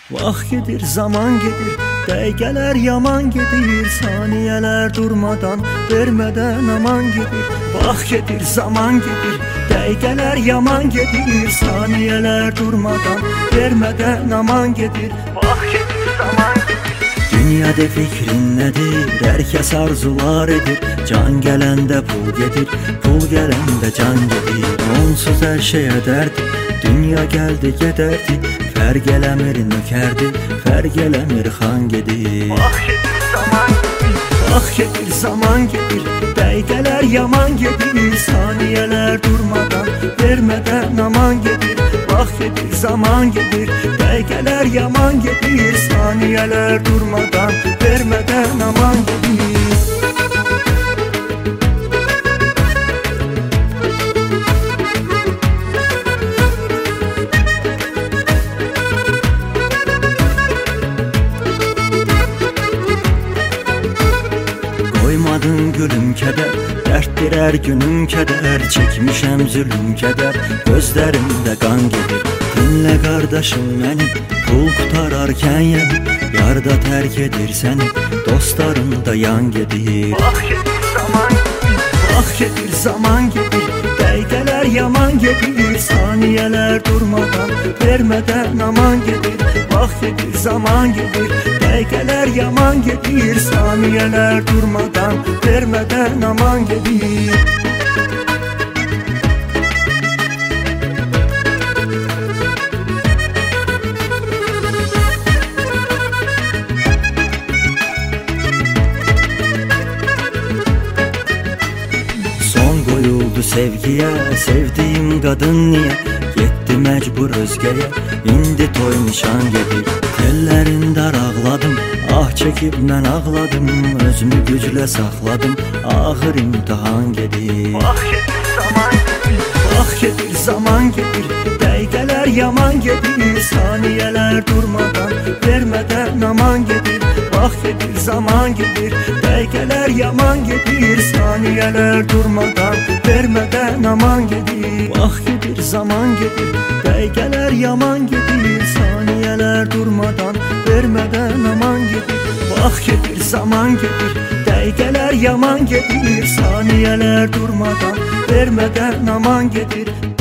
Vaxt gedir, zaman gedir, dəqiqələr yaman gedir, saniyələr durmadan, vermədən aman gedir. Vaxt gedir, zaman gedir, dəqiqələr yaman gedir, saniyələr durmadan, vermədən aman gedir. Vaxt gedir, zaman gedir. Dünyada fikrin nədir? Hər kəs arzular edir, can gələndə pul gedir, pul gələndə can gedir. Onsuz hər şey ədərdir, dünya gəldi gedərdi, fərq eləmir nökərdi, fərq eləmir xan gedir. Vaxt gedir, zaman gedir, vaxt gedir, zaman gedir, dəqiqələr yaman gedir, saniyələr durmadan, vermədən aman gedir. Vaxt gedir, zaman gedir, dəqiqələr yaman gedir, saniyələr durmadan, vermədən aman gedir. Qoymadın gülüm kədər, dərddir hər günüm kədər, çəkmişəm zülüm kədər, gözlərimdə qan gedir. Dinlə qardaşım mənim, pul qutararkən yenim, yarda tərk edir səni, dostlarım da yan gedir. Vaxt gedir, zaman gedir, vaxt gedir, zaman gedir, dəqiqələr yaman gedir, saniyələr durmadan, vermədən aman gedir. Vaxt gedir, zaman gedir, dəqiqələr yaman gedir, saniyələr durmadan, vermədən aman gedir. Son qoyuldu sevgiyə, sevdiyim qadın niyə getdi məcbur özgəyə, indi toy nişan gedir. Tellərində ağladım, ah çəkib mən ağladım, özümü güclə saxladım, ağır imtihan gedir. Vaxt gedir, zaman gedir, vaxt gedir, zaman gedir, dəqiqələr yaman gedir, saniyələr durmadan, vermədən aman gedir. Vaxt gedir, zaman gedir, dəqiqələr yaman gedir, saniyələr durmadan, vermədən aman gedir. Vaxt gedir, zaman gedir, dəqiqələr yaman gedir, saniyələr durmadan, vermədən aman gedir. Vaxt gedir, zaman gedir, dəqiqələr yaman gedir, saniyələr durmadan, vermədən aman gedir.